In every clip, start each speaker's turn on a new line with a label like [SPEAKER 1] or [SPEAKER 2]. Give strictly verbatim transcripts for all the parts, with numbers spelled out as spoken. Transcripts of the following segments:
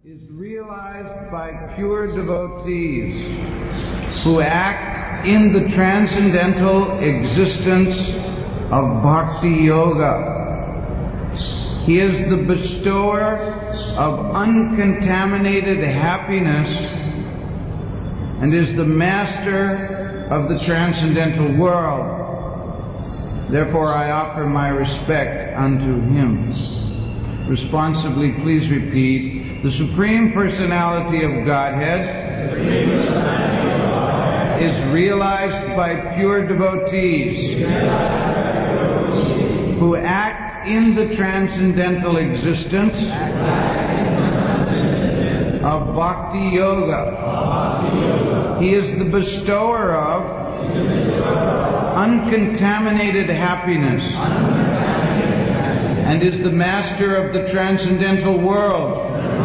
[SPEAKER 1] is realized by pure devotees who act in the transcendental existence of Bhakti Yoga. He is the bestower of uncontaminated happiness and is the master of the transcendental world. Therefore I offer my respect unto him. Responsibly, please repeat. The Supreme Personality of Godhead is realized by pure devotees who act in the transcendental existence of Bhakti Yoga. He is the bestower of uncontaminated happiness and is the master of the transcendental world.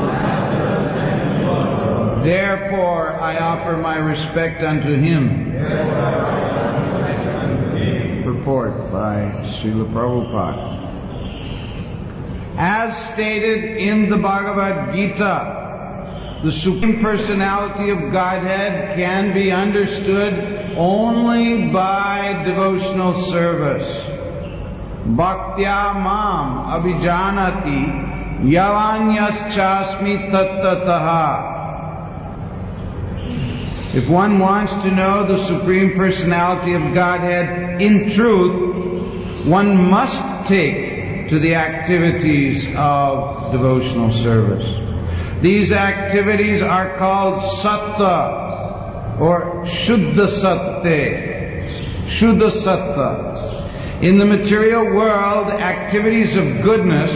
[SPEAKER 1] Therefore, I offer my respect unto him. Report by Srila Prabhupada. As stated in the Bhagavad Gita, the Supreme Personality of Godhead can be understood only by devotional service. Bhaktya mam abhijanati yavanyaschasmi tattataha. If one wants to know the Supreme Personality of Godhead in truth, one must take to the activities of devotional service. These activities are called sattva or shuddha sattva. Shuddha sattva. In the material world, activities of goodness,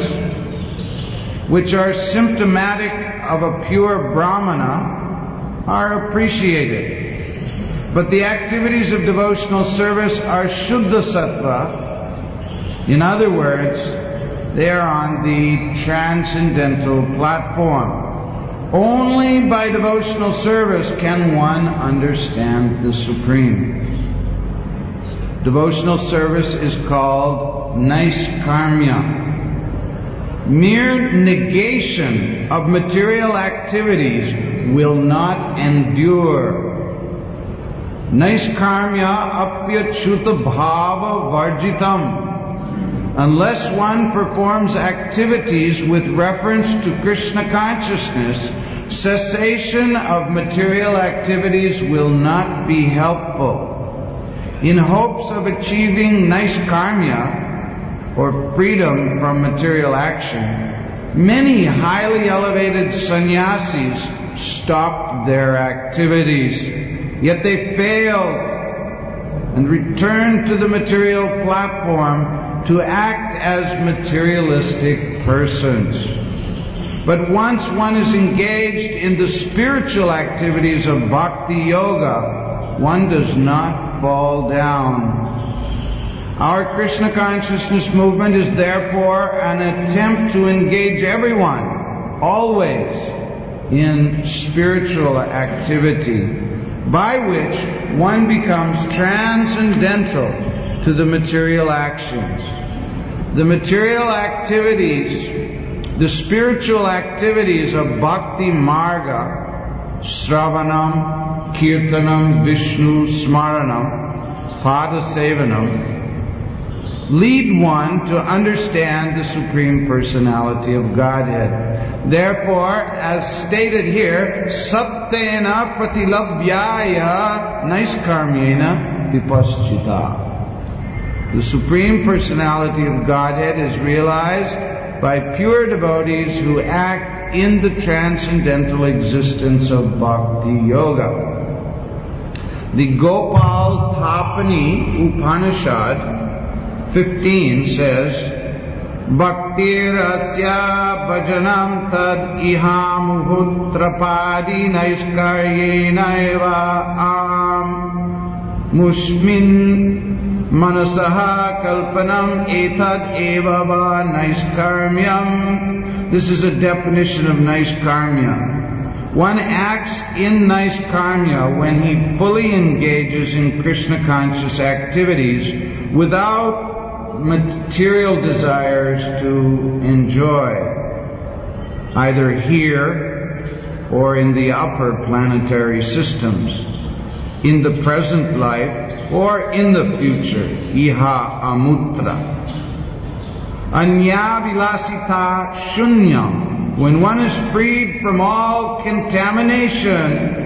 [SPEAKER 1] which are symptomatic of a pure Brahmana, are appreciated. But the activities of devotional service are Shuddha Sattva. In other words, they are on the transcendental platform. Only by devotional service can one understand the Supreme. Devotional service is called Naiskarmya. Mere negation of material activities will not endure. Naiskarmya apyachyuta bhava varjitam. Unless one performs activities with reference to Krishna consciousness, cessation of material activities will not be helpful. In hopes of achieving Naiskarmya, or freedom from material action, many highly elevated sannyasis stopped their activities, yet they failed and returned to the material platform to act as materialistic persons. But once one is engaged in the spiritual activities of Bhakti Yoga, one does not fall down. Our Krishna consciousness movement is therefore an attempt to engage everyone, always, in spiritual activity, by which one becomes transcendental to the material actions. The material activities, the spiritual activities of Bhakti Marga, Sravanam, Kirtanam, Vishnu, Smaranam, Padasevanam, lead one to understand the Supreme Personality of Godhead. Therefore, as stated here, Sattena pratilabhyaya naiskarmyena vipaschita. The Supreme Personality of Godhead is realized by pure devotees who act in the transcendental existence of Bhakti Yoga. The Gopal Tapani Upanishad fifteen says, Bhaktirasya bhajanam tad iha muhutrapadi naiskaryenaiva am mushmin manasaha kalpanam etad eva va naiskarmyam. This is a definition of naiskarmya. One acts in Naiskarmya when he fully engages in Krishna conscious activities without material desires to enjoy, either here or in the upper planetary systems, in the present life or in the future, iha amutra. Anya vilasita shunyam, when one is freed from all contamination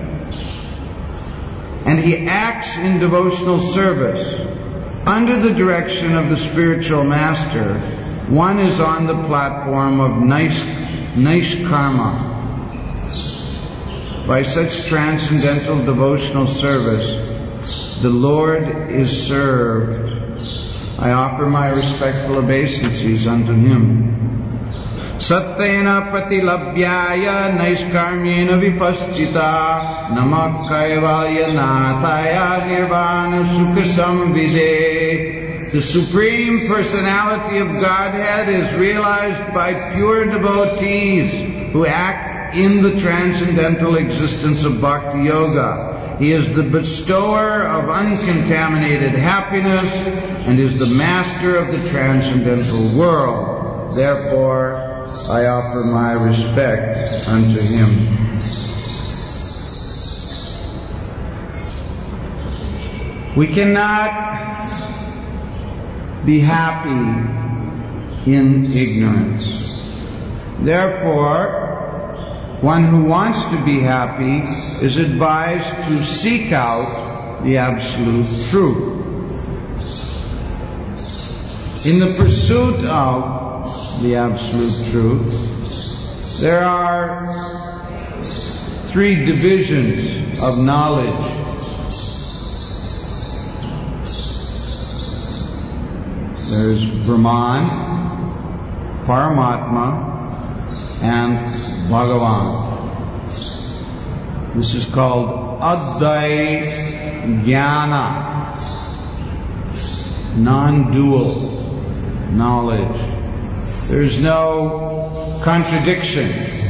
[SPEAKER 1] and he acts in devotional service under the direction of the spiritual master, one is on the platform of Naishkarma. By such transcendental devotional service, the Lord is served. I offer my respectful obeisances unto Him. Sattena patilabhyaya naishkarmyena vipaschita namak kaivalya nathaya nirvana sukha samvide. The Supreme Personality of Godhead is realized by pure devotees who act in the transcendental existence of Bhakti Yoga. He is the bestower of uncontaminated happiness and is the master of the transcendental world. Therefore, I offer my respect unto Him. We cannot be happy in ignorance. Therefore, one who wants to be happy is advised to seek out the absolute truth. In the pursuit of the absolute truth, there are three divisions of knowledge. There is Brahman, Paramatma, and Bhagavan. This is called Advait Jnana, non-dual knowledge. There is no contradiction.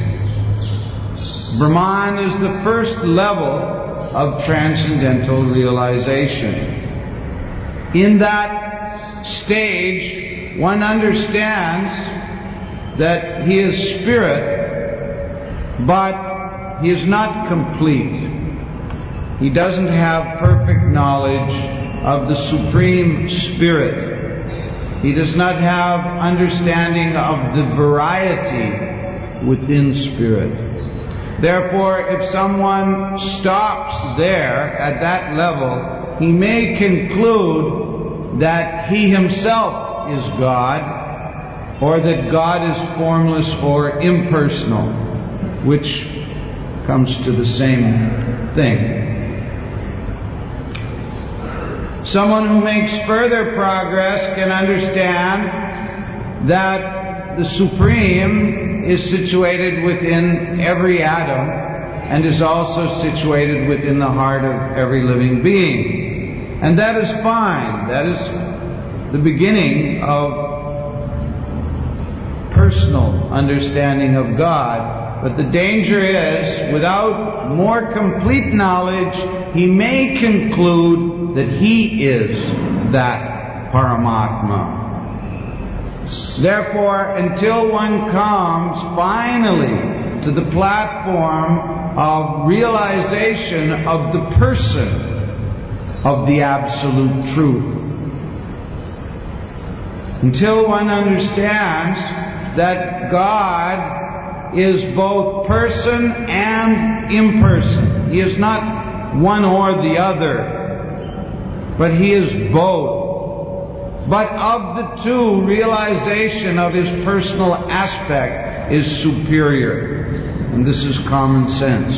[SPEAKER 1] Brahman is the first level of transcendental realization. In that stage, one understands that he is spirit, but he is not complete. He doesn't have perfect knowledge of the Supreme Spirit. He does not have understanding of the variety within spirit. Therefore, if someone stops there at that level, he may conclude that he himself is God, or that God is formless or impersonal, which comes to the same thing. Someone who makes further progress can understand that the Supreme is situated within every atom and is also situated within the heart of every living being. And that is fine. That is the beginning of personal understanding of God. But the danger is, without more complete knowledge, he may conclude that he is that Paramatma. Therefore, until one comes finally to the platform of realization of the person of the Absolute Truth, until one understands that God is both person and imperson. He is not one or the other, but He is both. But of the two, realization of His personal aspect is superior. And this is common sense.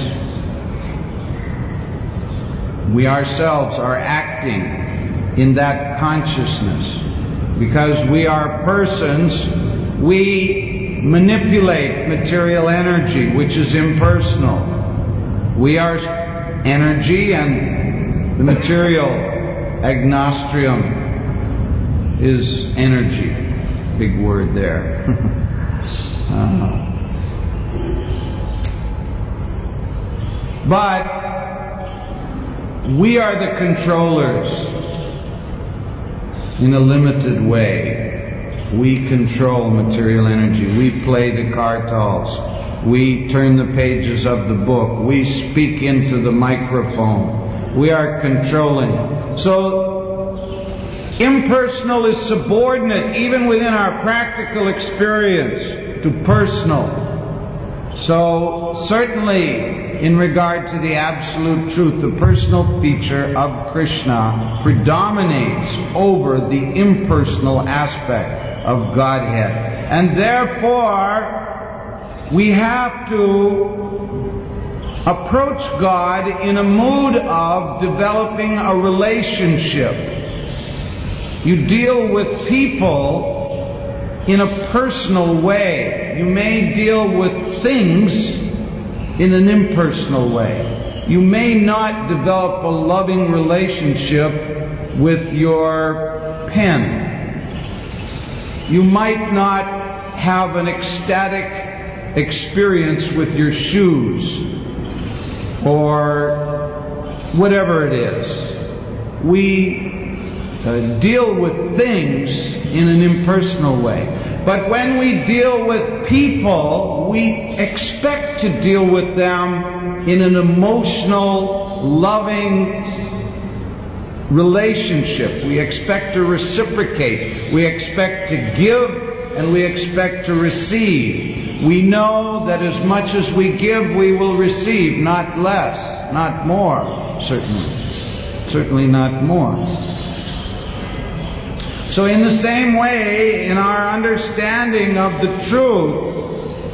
[SPEAKER 1] We ourselves are acting in that consciousness. Because we are persons, we manipulate material energy, which is impersonal. We are energy, and the material agnostrium is energy. Big word there. uh, but we are the controllers in a limited way. We control material energy. We play the kartals. We turn the pages of the book. We speak into the microphone. We are controlling. So, impersonal is subordinate, even within our practical experience, to personal. So, certainly, in regard to the absolute truth, the personal feature of Krishna predominates over the impersonal aspect of Godhead. And therefore, we have to approach God in a mood of developing a relationship. You deal with people in a personal way. You may deal with things in an impersonal way. You may not develop a loving relationship with your pen. You might not have an ecstatic experience with your shoes, or whatever it is. We uh, deal with things in an impersonal way. But when we deal with people, we expect to deal with them in an emotional, loving relationship. We expect to reciprocate. We expect to give, and we expect to receive. We know that as much as we give, we will receive, not less, not more, certainly. Certainly not more. So in the same way, in our understanding of the truth,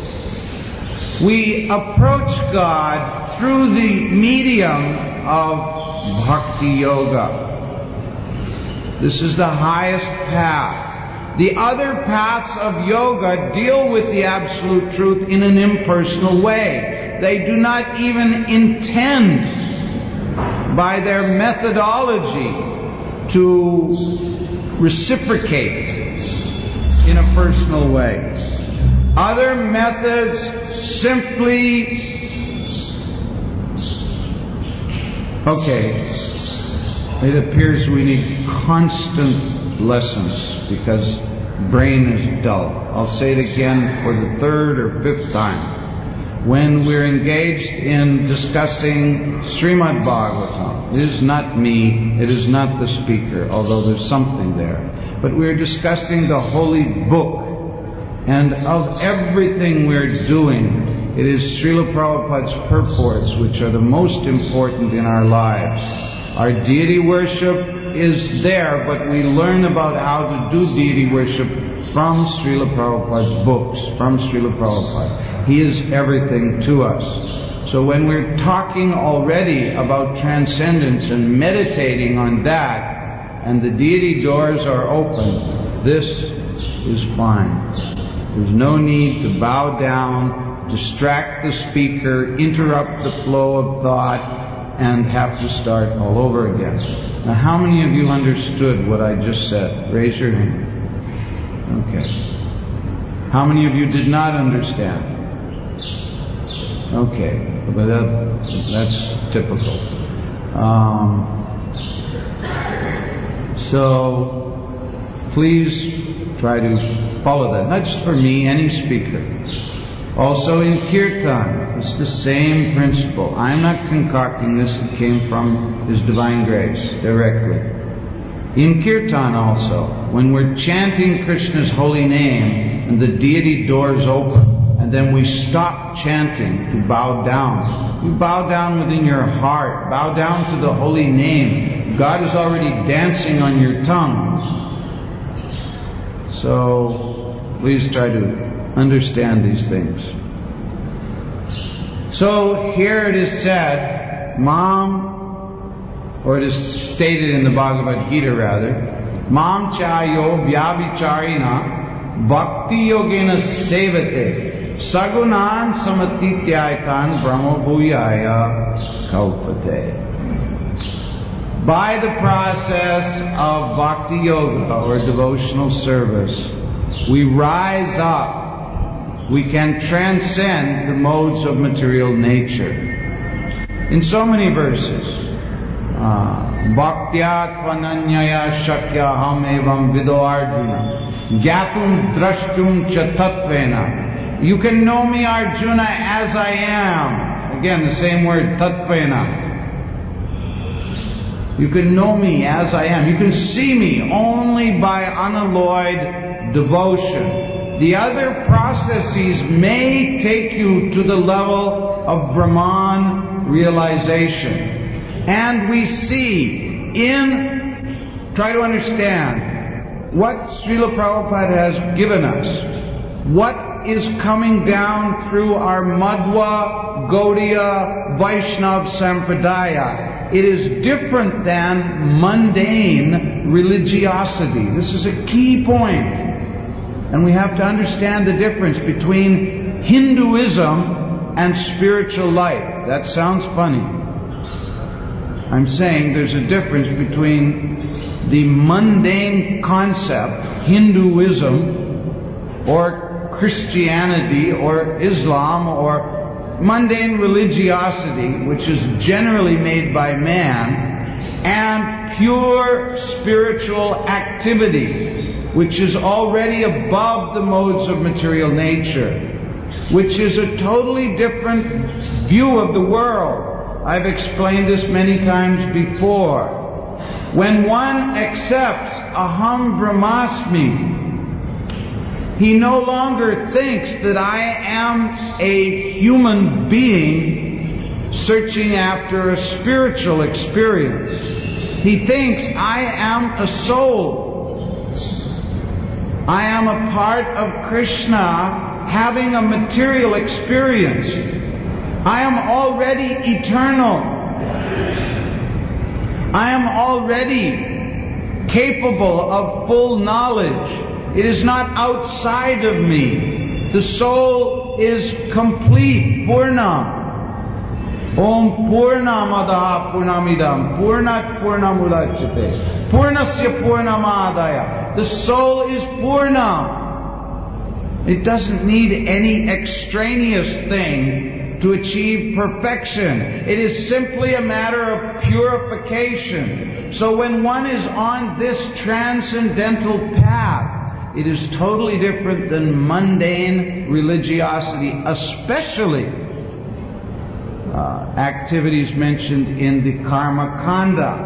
[SPEAKER 1] we approach God through the medium of Bhakti Yoga. This is the highest path. The other paths of yoga deal with the absolute truth in an impersonal way. They do not even intend by their methodology to reciprocate in a personal way. Other methods simply, okay, it appears we need constant lessons because brain is dull. I'll say it again for the third or fifth time. When we're engaged in discussing Srimad Bhagavatam, it is not me, it is not the speaker, although there's something there. But we're discussing the holy book. And of everything we're doing, it is Srila Prabhupada's purports which are the most important in our lives. Our deity worship is there, but we learn about how to do deity worship from Srila Prabhupada's books, from Srila Prabhupada. He is everything to us. So when we're talking already about transcendence and meditating on that, and the deity doors are open, this is fine. There's no need to bow down, distract the speaker, interrupt the flow of thought, and have to start all over again. Now, how many of you understood what I just said? Raise your hand. Okay. How many of you did not understand? Okay, but that, that's typical. Um, so, please try to follow that. Not just for me, any speaker. Also in Kirtan, it's the same principle. I'm not concocting this, it came from His Divine Grace, directly. In Kirtan also, when we're chanting Krishna's holy name, and the deity doors open, and then we stop chanting to bow down. You bow down within your heart. Bow down to the holy name. God is already dancing on your tongue. So, please try to understand these things. So, here it is said, Mam, or it is stated in the Bhagavad Gita rather, Mam chayo vyabhicharina bhakti yogena sevate Sagunan samatityaitan brahma bhuyaya kaupate. By the process of bhakti yoga or devotional service, we rise up. We can transcend the modes of material nature. In so many verses, Bhaktyat vananyaya shakyaham evam vido arjuna Gyatum drashtum cha tatvena You can know me, Arjuna, as I am. Again, the same word, tatvena. You can know me as I am. You can see me only by unalloyed devotion. The other processes may take you to the level of Brahman realization. And we see in, try to understand what Srila Prabhupada has given us, what is coming down through our Madhva, Gaudiya, Vaishnava Sampradaya. It is different than mundane religiosity. This is a key point. And we have to understand the difference between Hinduism and spiritual life. That sounds funny. I'm saying there's a difference between the mundane concept, Hinduism, or Christianity, or Islam, or mundane religiosity, which is generally made by man, and pure spiritual activity, which is already above the modes of material nature, which is a totally different view of the world. I've explained this many times before. When one accepts Aham Brahmasmi, he no longer thinks that I am a human being searching after a spiritual experience. He thinks I am a soul. I am a part of Krishna having a material experience. I am already eternal. I am already capable of full knowledge. It is not outside of me. The soul is complete, Purnam. Om Purnamadaha Purnamidam Purnat Purnamudachyate Purnasya Purnamadaya. The soul is Purnam. It doesn't need any extraneous thing to achieve perfection. It is simply a matter of purification. So when one is on this transcendental path, it is totally different than mundane religiosity, especially uh, activities mentioned in the Karma Kanda.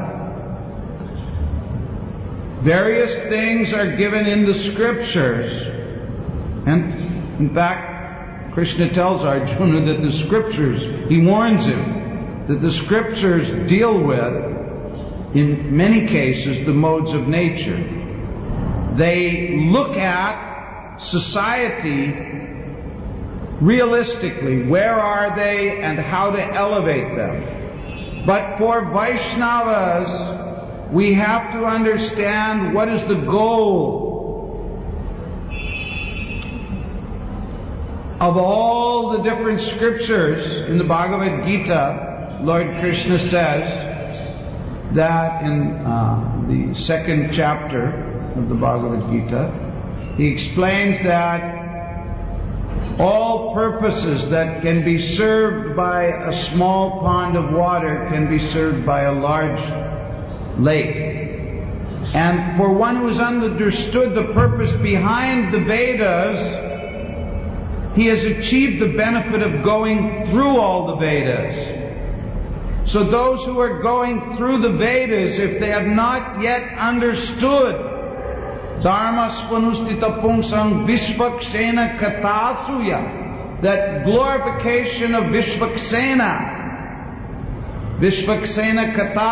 [SPEAKER 1] Various things are given in the scriptures, and in fact, Krishna tells Arjuna that the scriptures, he warns him, that the scriptures deal with, in many cases, the modes of nature. They look at society realistically. Where are they and how to elevate them? But for Vaishnavas, we have to understand what is the goal of all the different scriptures. In the Bhagavad Gita, Lord Krishna says that in uh, the second chapter of the Bhagavad Gita, he explains that all purposes that can be served by a small pond of water can be served by a large lake. And for one who has understood the purpose behind the Vedas, he has achieved the benefit of going through all the Vedas. So those who are going through the Vedas, if they have not yet understood Dharma Svanustita Pungsang Vishvaksena Katasuya, that glorification of Vishvaksena, Vishvaksena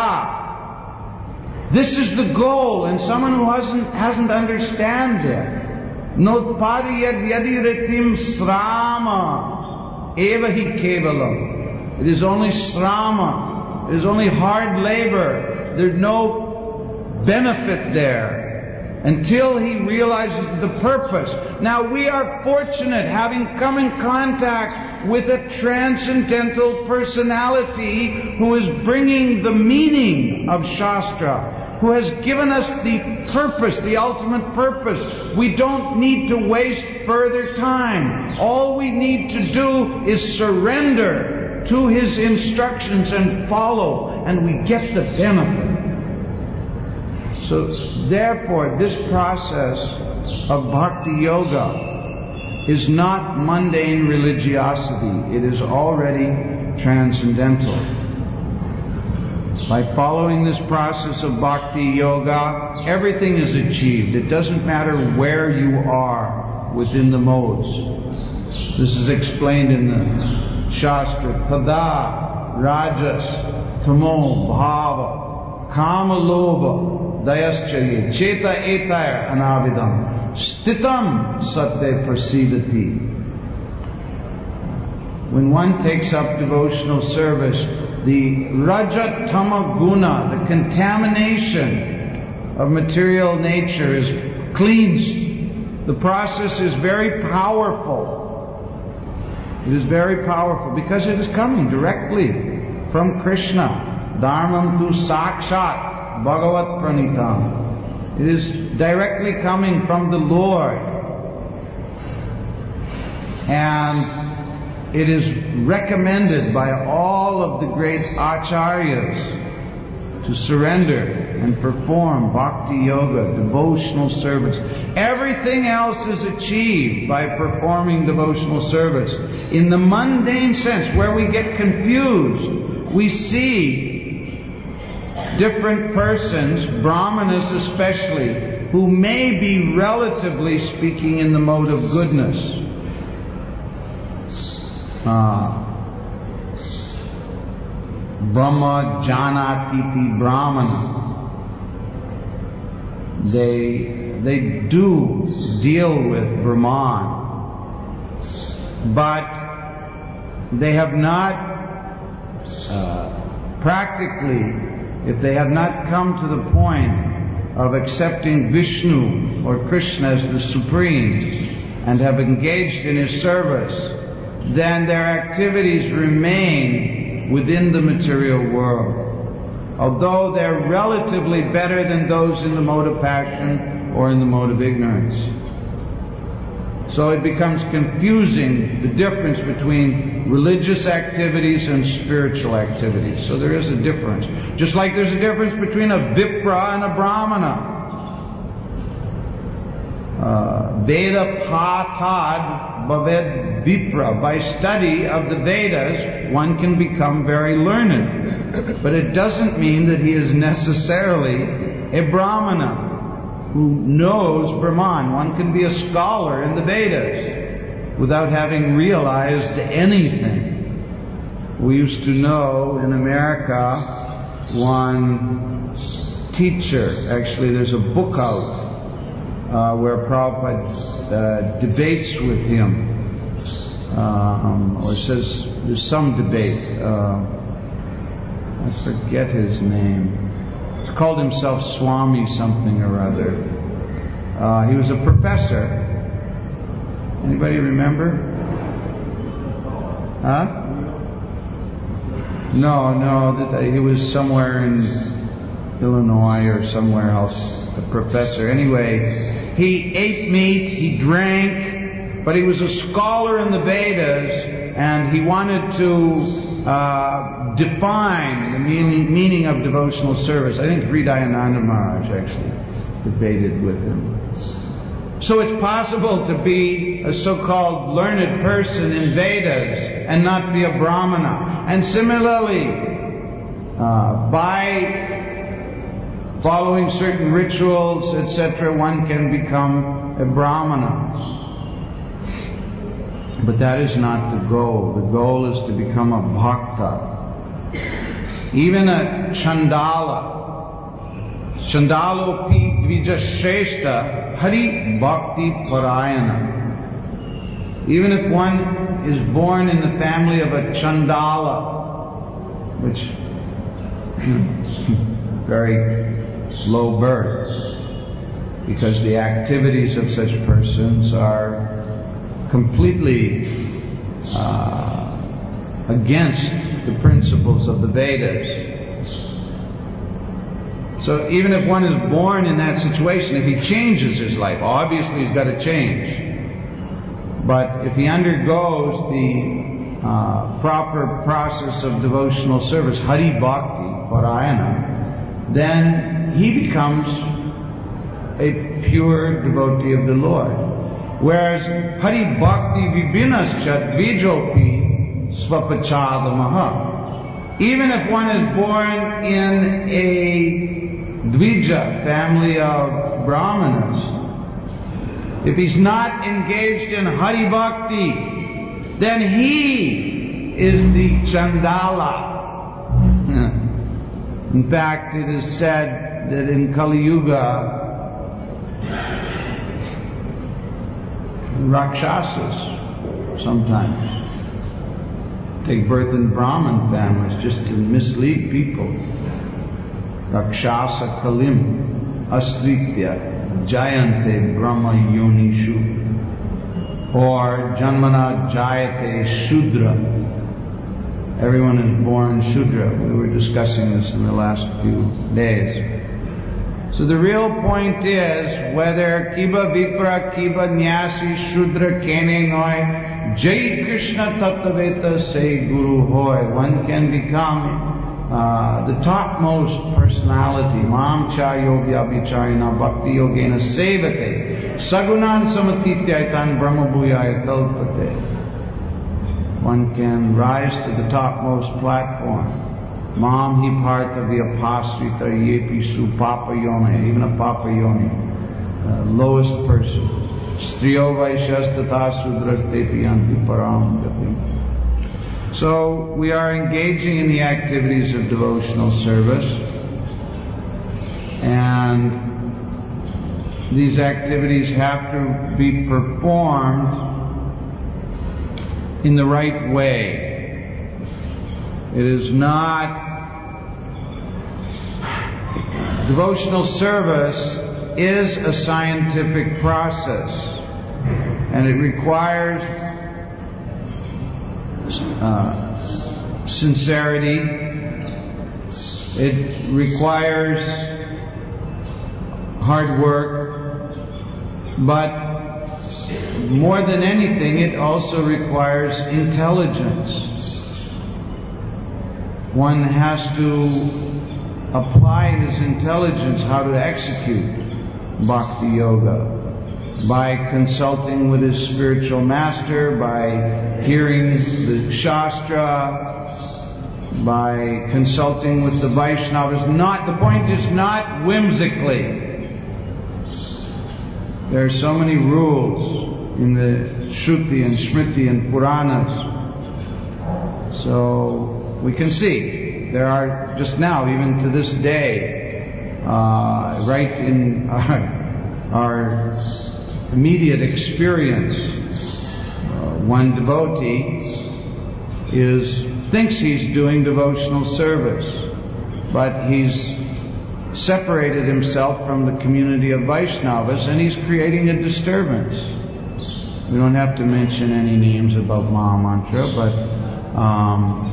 [SPEAKER 1] Kata. This is the goal, and someone who hasn't hasn't understand it. Notpadi yad yadiratim srama evahi kevalam. It is only srama. It is only hard labor. There's no benefit there until he realizes the purpose. Now we are fortunate, having come in contact with a transcendental personality who is bringing the meaning of Shastra, who has given us the purpose, the ultimate purpose. We don't need to waste further time. All we need to do is surrender to his instructions and follow, and we get the benefit. So therefore, this process of Bhakti Yoga is not mundane religiosity. It is already transcendental. By following this process of bhakti yoga, everything is achieved. It doesn't matter where you are within the modes. This is explained in the Shastra. Tada, Rajas, Tamo, Bhava, Kama, Lobha, Dayaschaye, Cheta Etaya Anavidam, Stitam Satte Prasidati. When one takes up devotional service, the Rajatama Guna, the contamination of material nature, is cleansed. The process is very powerful. It is very powerful because it is coming directly from Krishna. Dharmam tu sakshat bhagavat pranitam. It is directly coming from the Lord. And it is recommended by all of the great acharyas to surrender and perform bhakti yoga, devotional service. Everything else is achieved by performing devotional service. In the mundane sense, where we get confused, we see different persons, brahmanas especially, who may be relatively speaking in the mode of goodness. Uh, Brahma Janatiti Brahmana. They, they do deal with Brahman, but they have not uh, practically, if they have not come to the point of accepting Vishnu or Krishna as the Supreme and have engaged in His service, then their activities remain within the material world, although they're relatively better than those in the mode of passion or in the mode of ignorance. So it becomes confusing, the difference between religious activities and spiritual activities. So there is a difference. Just like there's a difference between a Vipra and a Brahmana. Uh, Veda Pathad Bhaved Vipra. By study of the Vedas, one can become very learned. But it doesn't mean that he is necessarily a Brahmana who knows Brahman. One can be a scholar in the Vedas without having realized anything. We used to know in America one teacher, actually there's a book out Uh, where Prabhupada uh, debates with him, um, or says there's some debate. Uh, I forget his name. He called himself Swami something or other. Uh, he was a professor. Anybody remember? Huh? No, no. That he was somewhere in Illinois or somewhere else. A professor. Anyway, he ate meat, he drank, but he was a scholar in the Vedas, and he wanted to uh, define the meaning, meaning of devotional service. I think Hridayananda Maharaj actually debated with him. So it's possible to be a so-called learned person in Vedas and not be a Brahmana. And similarly, uh, by following certain rituals, et cetera, one can become a Brahmana. But that is not the goal. The goal is to become a Bhakta. Even a Chandala. Chandalo pi dvijashreshta hari bhakti parayana. Even if one is born in the family of a Chandala, which very low birth, because the activities of such persons are completely uh, against the principles of the Vedas. So even if one is born in that situation, if he changes his life, obviously he's got to change. But if he undergoes the uh, proper process of devotional service, Hari Bhakti Parayana, then he becomes a pure devotee of the Lord. Whereas Hari Bhakti Vibhinascha Dvijopi Svapachadamaha. Even if one is born in a Dvija, family of Brahmanas, if he's not engaged in Hari Bhakti, then he is the Chandala. In fact, it is said that in Kali Yuga, Rakshasas sometimes take birth in Brahmin families just to mislead people. Rakshasa Kalim Asritya Jayante Brahma Yonishu, or Janmana Jayate Shudra. Everyone is born Shudra. We were discussing this in the last few days. So the real point is whether Kiba Vipra, Kiba Nyasi, Shudra, Kene Noi, Jai Krishna Tattaveta Say Guru Hoy. One can become uh, the topmost personality. Mam Cha Yogya Vicharina Bhakti Yogena Sevate Sagunan Samatityaitan Brahma Bhuyaya Kalpate. One can rise to the topmost platform. Mam hi partha vyapasrita yepi su papa yone, even a papa yone, uh, lowest person. Striyo vaishyastatha sudras tepi yanti param gati. So we are engaging in the activities of devotional service, and these activities have to be performed in the right way. It is not devotional service is a scientific process, and it requires uh, sincerity. It requires hard work, but more than anything, it also requires intelligence. One has to apply his intelligence how to execute Bhakti Yoga by consulting with his spiritual master, by hearing the Shastra, by consulting with the Vaishnavas. Not, the point is not whimsically. There are so many rules in the Shruti and Smriti and Puranas. So we can see there are, just now, even to this day, uh, right in our, our immediate experience, uh, one devotee is thinks he's doing devotional service, but he's separated himself from the community of Vaishnavas, and he's creating a disturbance. We don't have to mention any names about Maha Mantra, but um,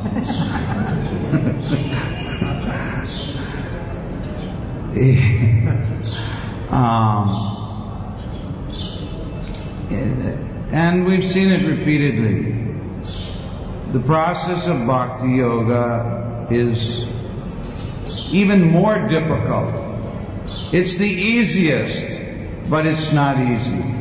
[SPEAKER 1] um, and we've seen it repeatedly. The process of Bhakti Yoga is even more difficult. It's the easiest, but it's not easy.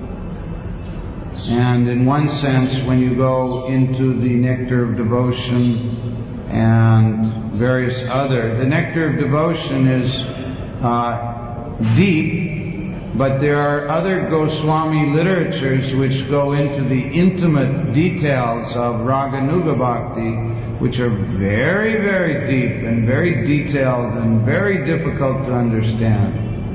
[SPEAKER 1] And in one sense, when you go into the nectar of devotion and various other, the nectar of devotion is uh, deep, but there are other Goswami literatures which go into the intimate details of Raganuga Bhakti, which are very, very deep and very detailed and very difficult to understand.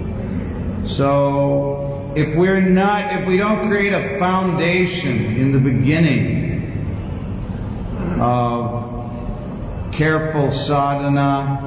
[SPEAKER 1] So, if we're not, if we don't create a foundation in the beginning of careful sadhana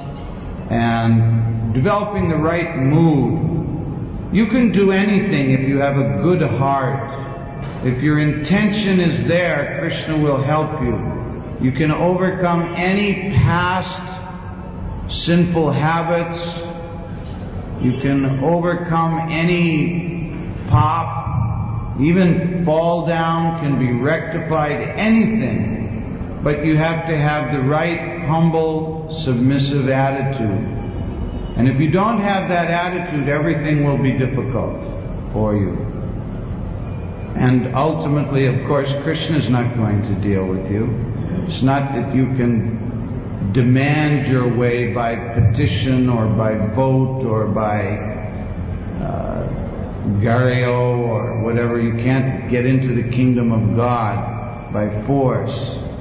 [SPEAKER 1] and developing the right mood, you can do anything if you have a good heart. If your intention is there, Krishna will help you. You can overcome any past sinful habits. You can overcome any pop. Even fall down can be rectified, anything. But you have to have the right, humble, submissive attitude. And if you don't have that attitude, everything will be difficult for you. And ultimately, of course, Krishna is not going to deal with you. It's not that you can demand your way by petition or by vote or by uh, Gario or whatever. You can't get into the kingdom of God by force.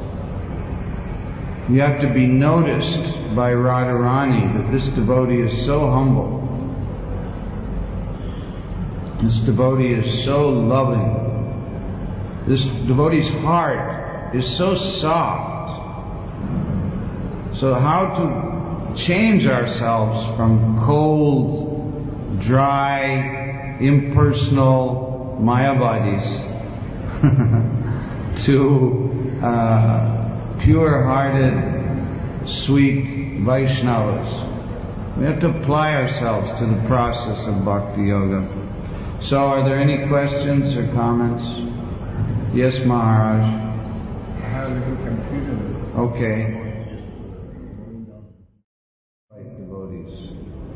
[SPEAKER 1] You have to be noticed by Radharani that this devotee is so humble. This devotee is so loving. This devotee's heart is so soft. So how to change ourselves from cold, dry, impersonal Mayavadis to uh, pure-hearted, sweet Vaishnavas. We have to apply ourselves to the process of Bhakti Yoga. So, are there any questions or comments? Yes, Maharaj.
[SPEAKER 2] I have a little confusion.
[SPEAKER 1] Okay. Devotees.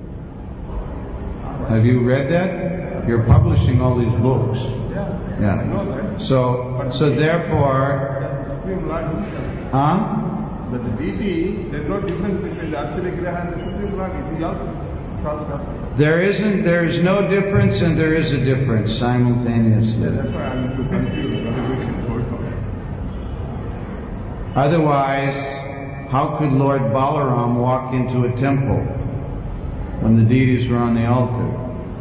[SPEAKER 1] Have you read that? You're publishing all these books.
[SPEAKER 2] Yeah.
[SPEAKER 1] Yeah.
[SPEAKER 2] I know that.
[SPEAKER 1] So, so therefore,
[SPEAKER 2] Supreme Lord Himself.
[SPEAKER 1] huh?
[SPEAKER 2] But the deity, there's no difference between the Archana Graha and the Supreme Lord. It is also cross.
[SPEAKER 1] There isn't, there is no difference and there is a difference simultaneously.
[SPEAKER 2] Yeah, that's why I'm so confused.
[SPEAKER 1] Otherwise, how could Lord Balaram walk into a temple when the deities were on the altar?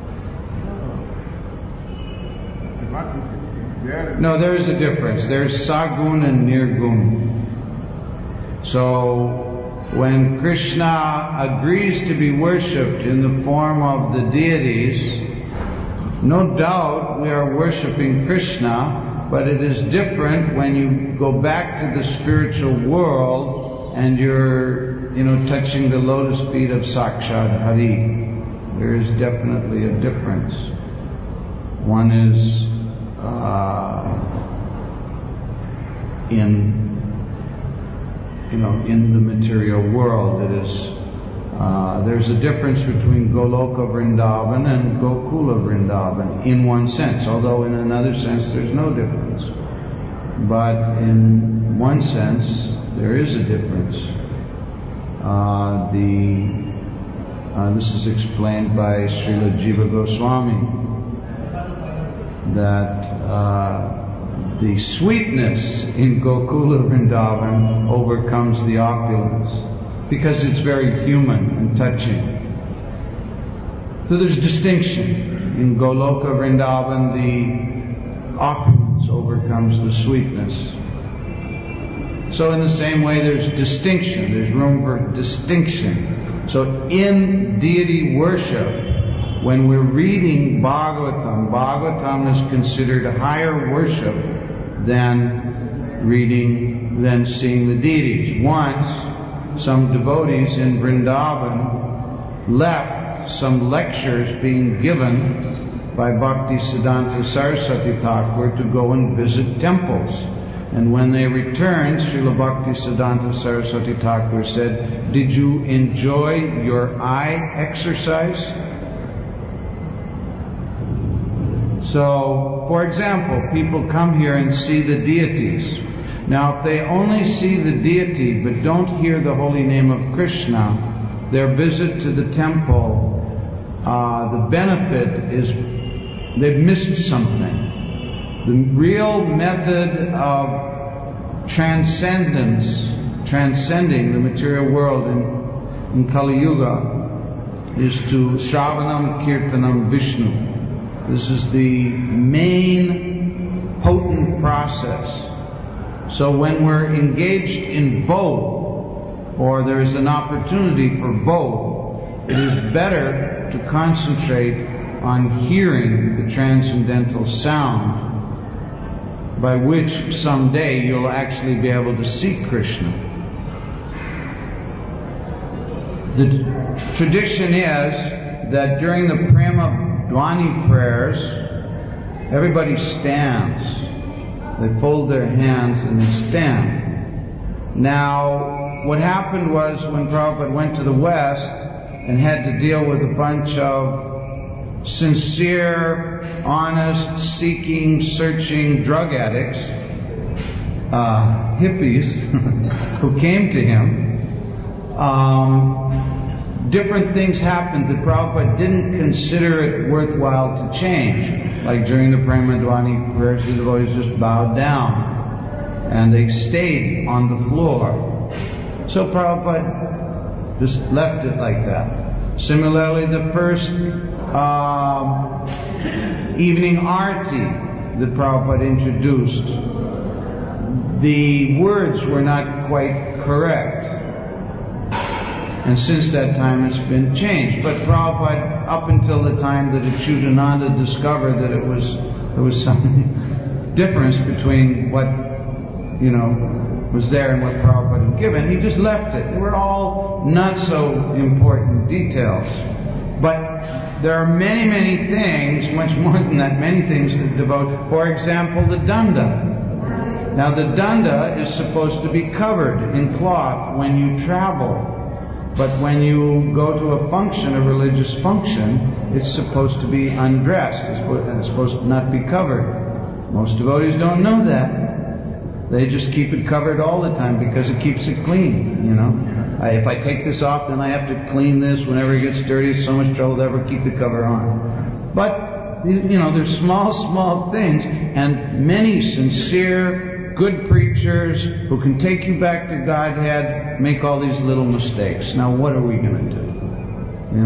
[SPEAKER 1] No, there is a difference. There's Sagun and Nirgun. So, when Krishna agrees to be worshipped in the form of the deities, no doubt we are worshipping Krishna, but it is different when you go back to the spiritual world and you're, you know, touching the lotus feet of Sakshat Hari. There is definitely a difference. One is uh, in you know, in the material world. It is, uh, there's a difference between Goloka Vrindavan and Gokula Vrindavan in one sense, although in another sense there's no difference. But in one sense, there is a difference. Uh, the uh, this is explained by Srila Jiva Goswami, that uh, the sweetness in Gokula Vrindavan overcomes the opulence because it's very human and touching. So there's distinction. In Goloka Vrindavan, the opulence overcomes the sweetness. So in the same way, there's distinction. There's room for distinction. So in deity worship, when we're reading Bhagavatam, Bhagavatam is considered a higher worship than reading, than seeing the deities. Once, some devotees in Vrindavan left some lectures being given by Bhaktisiddhanta Saraswati Thakur to go and visit temples. And when they returned, Srila Bhaktisiddhanta Saraswati Thakur said, "Did you enjoy your eye exercise?" So, for example, people come here and see the deities. Now, if they only see the deity but don't hear the holy name of Krishna, their visit to the temple, uh, the benefit is they've missed something. The real method of transcendence, transcending the material world in, in Kali Yuga, is to Shravanam Kirtanam Vishnu. This is the main potent process. So when we're engaged in both, or there's an opportunity for both, it is better to concentrate on hearing the transcendental sound, by which someday you'll actually be able to see Krishna. The tradition is that during the Prema Dwani prayers, everybody stands. They fold their hands and they stand. Now, what happened was when Prabhupada went to the West and had to deal with a bunch of sincere, honest, seeking, searching drug addicts, uh, hippies, who came to him, um, different things happened that Prabhupada didn't consider it worthwhile to change. Like during the Premadwani prayers, the devotees just bowed down and they stayed on the floor. So Prabhupada just left it like that. Similarly, the first um, evening arti that Prabhupada introduced, the words were not quite correct. And since that time it's been changed. But Prabhupada, up until the time that Achyutananda discovered that it was there was some difference between what, you know, was there and what Prabhupada had given, he just left it. They were all not so important details. But there are many, many things, much more than that, many things that devote. For example, the danda. Now the danda is supposed to be covered in cloth when you travel. But when you go to a function, a religious function, it's supposed to be undressed. It's supposed to not be covered. Most devotees don't know that. They just keep it covered all the time because it keeps it clean, you know. I, if I take this off, then I have to clean this. Whenever it gets dirty, it's so much trouble to ever keep the cover on. But, you know, there's small, small things, and many sincere, good preachers who can take you back to Godhead make all these little mistakes. Now what are we going to do? You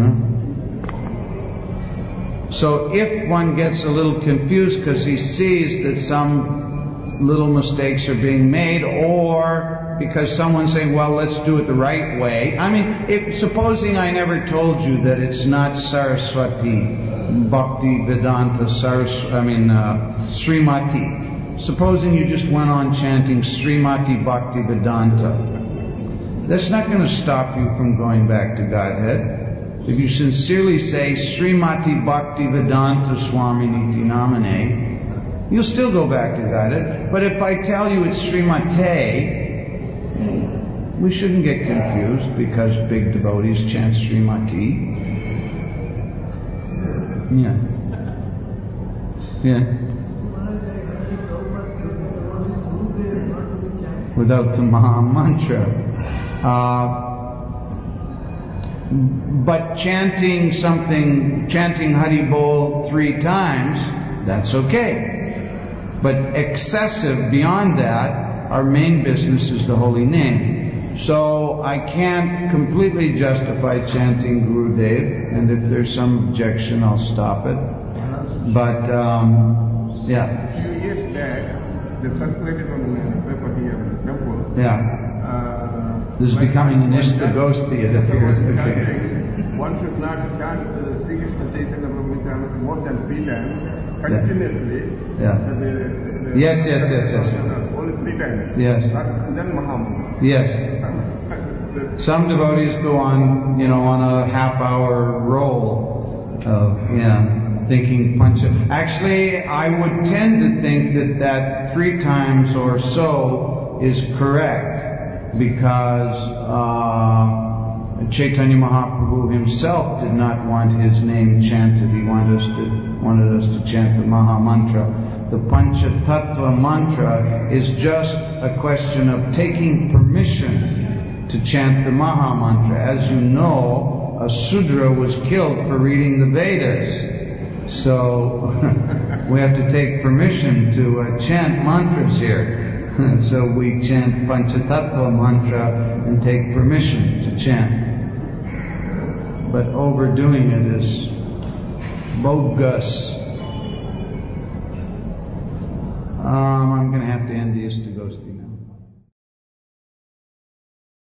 [SPEAKER 1] know? So if one gets a little confused because he sees that some little mistakes are being made, or because someone's saying, well, let's do it the right way. I mean, if, supposing I never told you that it's not Saraswati, Bhakti Vedanta, Saras, I mean, uh, Srimati. Supposing you just went on chanting Srimati Bhakti Vedanta, that's not going to stop you from going back to Godhead. If you sincerely say Srimati Bhakti Vedanta Swaminiti Namane, you'll still go back to Godhead. But if I tell you it's Srimate, we shouldn't get confused because big devotees chant Srimati. Yeah. Yeah. Without the Maha Mantra. Uh, but chanting something, chanting Hari Bol three times, that's okay. But excessive beyond that, our main business is the holy name. So I can't completely justify chanting Gurudev, and if there's some objection, I'll stop it. But, um, yeah.
[SPEAKER 2] A few years back, the circulated on the paper here in the temple.
[SPEAKER 1] Yeah.
[SPEAKER 2] Uh,
[SPEAKER 1] this is becoming an Ishtagosti, it appears.
[SPEAKER 2] One should not chant uh, Sri Krishna Chaitanya Prabhu more than three times, continuously.
[SPEAKER 1] Yeah.
[SPEAKER 2] Uh, the, the,
[SPEAKER 1] yes, yes, yes, yes.
[SPEAKER 2] Only three times.
[SPEAKER 1] Yes.
[SPEAKER 2] And then Mahamantra.
[SPEAKER 1] Yes. Some devotees go on, you know, on a half-hour roll of, yeah, thinking pancha. Actually, I would tend to think that that three times or so is correct, because uh, Chaitanya Mahaprabhu himself did not want his name chanted. He wanted us to wanted us to chant the Maha Mantra. The Panchatattva mantra is just a question of taking permission to chant the Maha Mantra. As you know, a Sudra was killed for reading the Vedas. So we have to take permission to uh, chant mantras here. So we chant Panchatattva mantra and take permission to chant. But overdoing it is bogus. Um, I'm going to have to end the Ishtagosti now.